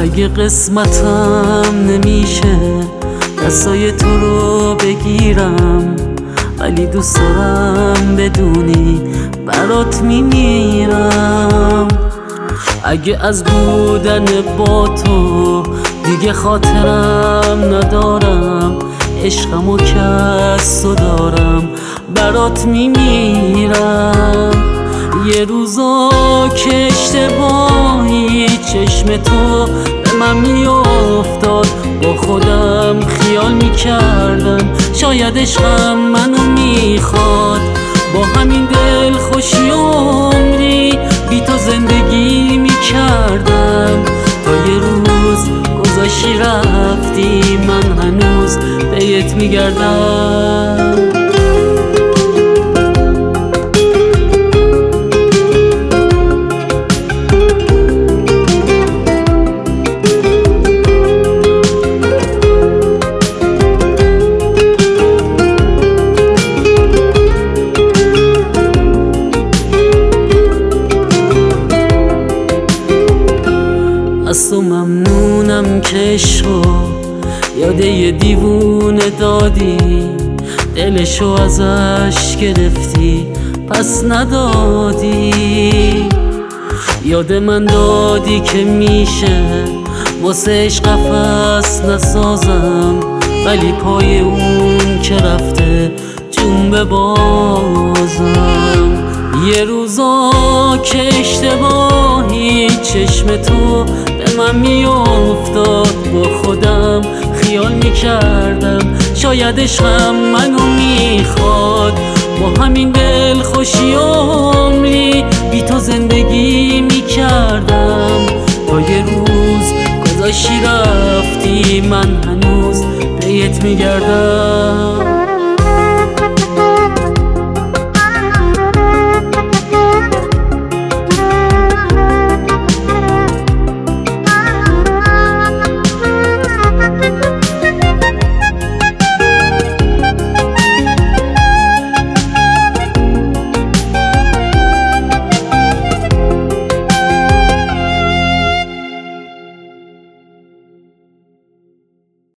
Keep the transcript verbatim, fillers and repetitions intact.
اگه قسمتم نمیشه دستای تو رو بگیرم، ولی دوست دارم بدونی برات میمیرم. اگه از بودن با تو دیگه خاطرم ندارم، عشقمو که از تو دارم برات میمیرم. یه روزا که اشتباهی چشم تو به من میافتاد، با خودم خیال میکردم شاید عشقم منو میخواد. با همین دل خوشی عمری بی تو زندگی میکردم، تا یه روز گذاشتی رفتی من هنوز بهت میگردم. از تو ممنونم که عشقو یاد یه دیوونه دادی، دلشو ازش گرفتی پس ندادی. یاد من دادی که میشه واسه عشق قفس نسازم، ولی پای اون که رفته جون ببازم. یه روزا که اشتباهی چشم تو به من میافتاد، با خودم خیال میکردم شاید عشقم منو میخواد. با همین دل خوشی عمری بی تو زندگی میکردم، تا یه روز گذاشتی رفتی من هنوز بهت میگردم.